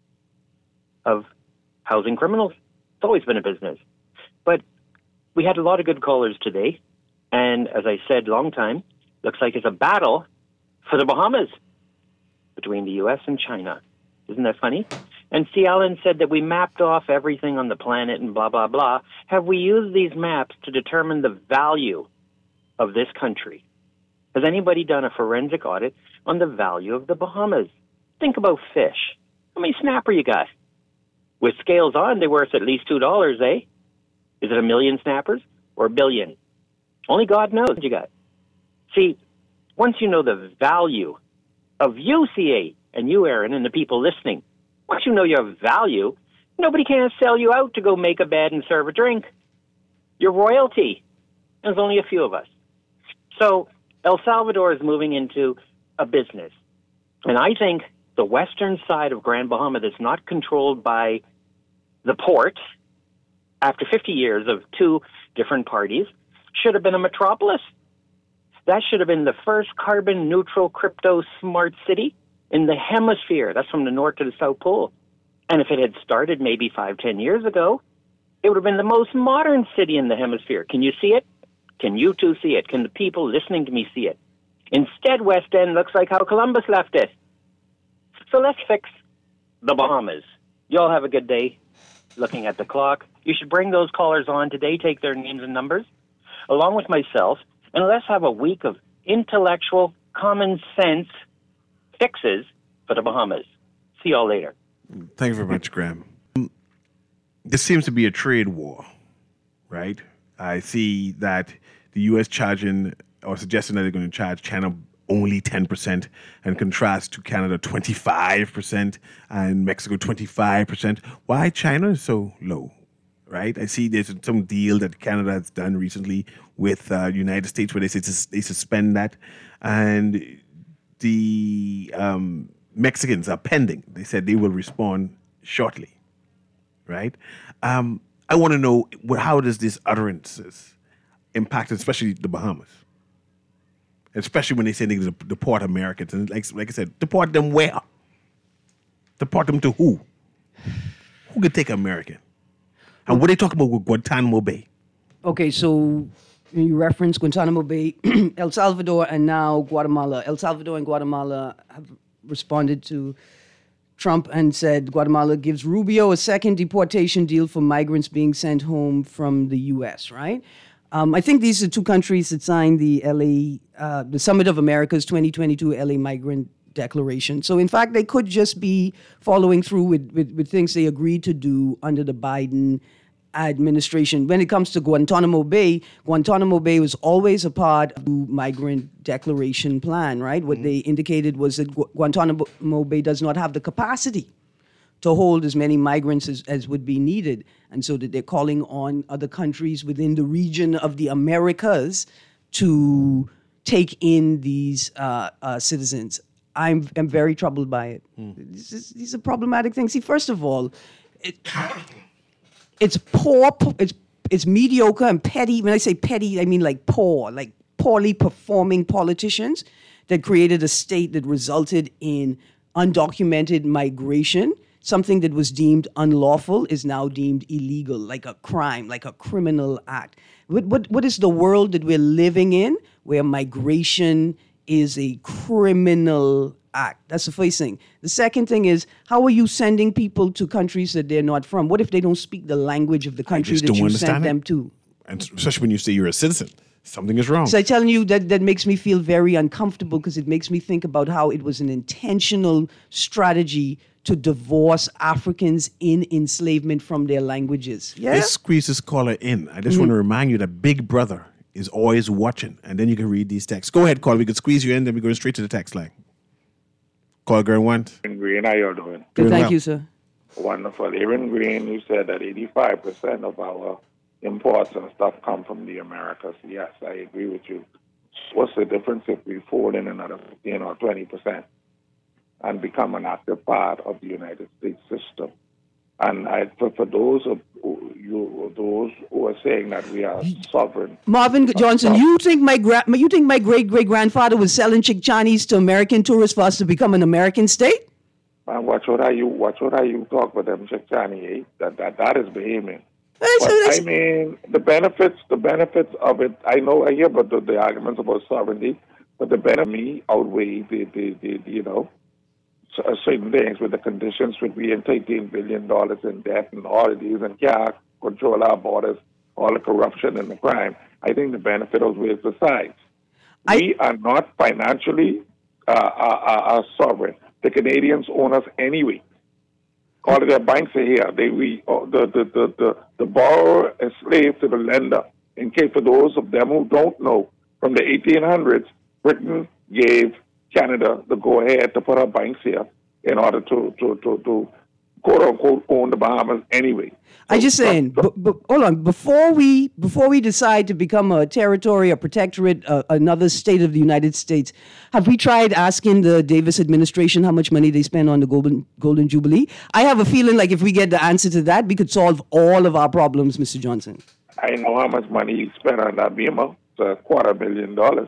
of housing criminals. It's always been a business. But we had a lot of good callers today. And as I said, long time, looks like it's a battle for the Bahamas between the U S and China. Isn't that funny? And C. Allen said that we mapped off everything on the planet and blah, blah, blah. Have we used these maps to determine the value of this country? Has anybody done a forensic audit on the value of the Bahamas? Think about fish. How many snapper you got? With scales on, they're worth at least two dollars, eh? Is it a million snappers or a billion? Only God knows what you got. See, once you know the value of you, C A, and you, Aaron, and the people listening, once you know your value, nobody can sell you out to go make a bed and serve a drink. You're royalty. There's only a few of us. So El Salvador is moving into a business. And I think the western side of Grand Bahama that's not controlled by the port, after fifty years of two different parties, should have been a metropolis. That should have been the first carbon-neutral crypto-smart city in the hemisphere. That's from the north to the South Pole. And if it had started maybe five, ten years ago, it would have been the most modern city in the hemisphere. Can you see it? Can you two see it? Can the people listening to me see it? Instead, West End looks like how Columbus left it. So let's fix the Bahamas. You all have a good day looking at the clock. You should bring those callers on today, take their names and numbers, along with myself, and let's have a week of intellectual, common sense fixes for the Bahamas. See y'all later. Thank you very much, Graham. This seems to be a trade war, right? I see that the U S charging or suggesting that they're going to charge China only ten percent and contrast to Canada twenty-five percent and Mexico twenty-five percent. Why China is so low? Right, I see there's some deal that Canada has done recently with uh, United States where they say they suspend that, and the um, Mexicans are pending. They said they will respond shortly. Right, um, I want to know how does this utterances impact, especially the Bahamas, especially when they say they deport Americans, and like like I said, deport them where? Deport them to who? Who could take American? And what are they talking about with Guantanamo Bay? Okay, so you reference Guantanamo Bay, El Salvador, and now Guatemala. El Salvador and Guatemala have responded to Trump and said Guatemala gives Rubio a second deportation deal for migrants being sent home from the U S, right? Um, I think these are two countries that signed the L A, uh, the Summit of America's twenty twenty-two L A Migrant Declaration. So, in fact, they could just be following through with, with, with things they agreed to do under the Biden administration. When it comes to Guantanamo Bay, Guantanamo Bay was always a part of the migrant declaration plan, right? What mm-hmm. they indicated was that Gu- Guantanamo Bay does not have the capacity to hold as many migrants as, as would be needed. And so that they're calling on other countries within the region of the Americas to take in these uh, uh, citizens. I'm, I'm very troubled by it. Mm. This is, these are problematic things. See, first of all, it, it's poor, it's, it's mediocre and petty. When I say petty, I mean like poor, like poorly performing politicians that created a state that resulted in undocumented migration. Something that was deemed unlawful is now deemed illegal, like a crime, like a criminal act. What, what, what is the world that we're living in where migration is a criminal act? That's the first thing. The second thing is, how are you sending people to countries that they're not from? What if they don't speak the language of the country that you sent them to? And especially when you say you're a citizen. Something is wrong. So I'm telling you that that makes me feel very uncomfortable because it makes me think about how it was an intentional strategy to divorce Africans in enslavement from their languages. Yeah? This squeezes caller in. I just mm-hmm. want to remind you that Big Brother is always watching, and then you can read these texts. Go ahead, caller. We could squeeze you in, then we're going straight to the text line. Call Green one. Aaron Green, how you doing? Good, thank well. you, sir. Wonderful. Aaron Green, you said that eighty-five percent of our imports and stuff come from the Americas. Yes, I agree with you. What's the difference if we fold in another fifteen or twenty percent and become an active part of the United States system? And I, for, for those of you, those who are saying that we are sovereign, Marvin Johnson, you think my gra- you think my great great grandfather was selling chick Chinese to American tourists for us to become an American state? Man, watch what are you watch what are you talk with them chick Chinese? Eh? That that that is behaving. But, I mean, the benefits, the benefits of it. I know I hear about the, the arguments about sovereignty, but the benefit of me outweigh the, the, the, the you know, certain things with the conditions with we in thirteen billion dollars in debt and all of these and can't control our borders, all the corruption and the crime. I think the benefit outweighs the sides. I, we are not financially uh, uh, uh, sovereign. The Canadians own us anyway. All of their banks are here. They we uh, the, the, the, the, the borrower is slave to the lender. In case for those of them who don't know, from the eighteen hundreds, Britain gave Canada the go-ahead to put our banks here in order to, to, to, to quote-unquote own the Bahamas anyway. So, I just saying, but, but hold on, before we before we decide to become a territory, a protectorate, uh, another state of the United States, have we tried asking the Davis administration how much money they spend on the Golden Golden Jubilee? I have a feeling like if we get the answer to that, we could solve all of our problems, Mister Johnson. I know how much money he spent on that BEMA. It's a quarter billion dollars.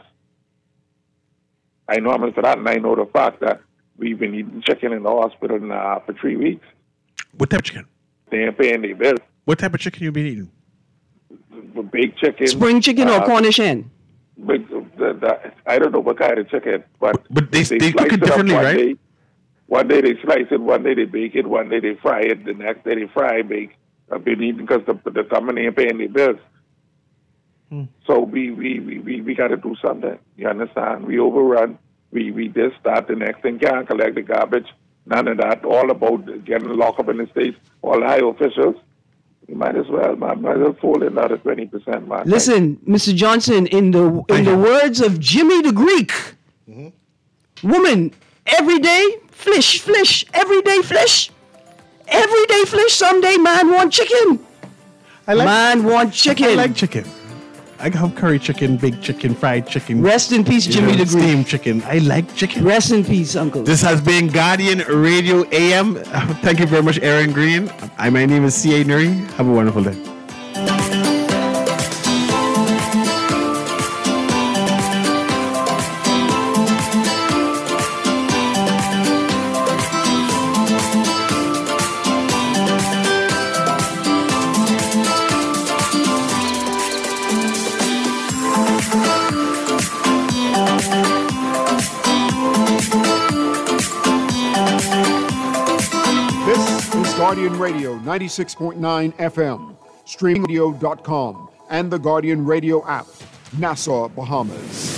I know how much for that, and I know the fact that we've been eating chicken in the hospital now for three weeks. What type of chicken? They ain't paying their bills. What type of chicken you been eating? Baked chicken. Spring chicken uh, or Cornish hen? But the, the, I don't know what kind of chicken, but, but they, they, they cook it differently, one right? Day, one day they slice it, one day they bake it, one day they fry it, the next day they fry, bake. I've been eating because the, the company ain't paying their bills. Hmm. So we we, we, we, we got to do something. You understand? We overrun. We we just start the next thing. Can't collect the garbage. None of that. All about getting locked up in the States. All high officials. You might as well, man. Might as well fold in another twenty percent, man. Listen, Mister Johnson, in the in the words of Jimmy the Greek, mm-hmm. woman, every day, flesh, flesh, every day, flesh. Every day, flesh, someday, man want chicken. I like, man want chicken. I like chicken. I have curry chicken, baked chicken, fried chicken. Rest in peace, Jimmy know, the Greek. Steamed chicken. I like chicken. Rest in peace, Uncle. This has been Guardian Radio A M. Thank you very much, Aaron Green. I, my name is C A. Nuri. Have a wonderful day. Guardian Radio ninety-six point nine F M, stream radio dot com, and the Guardian Radio app. Nassau, Bahamas.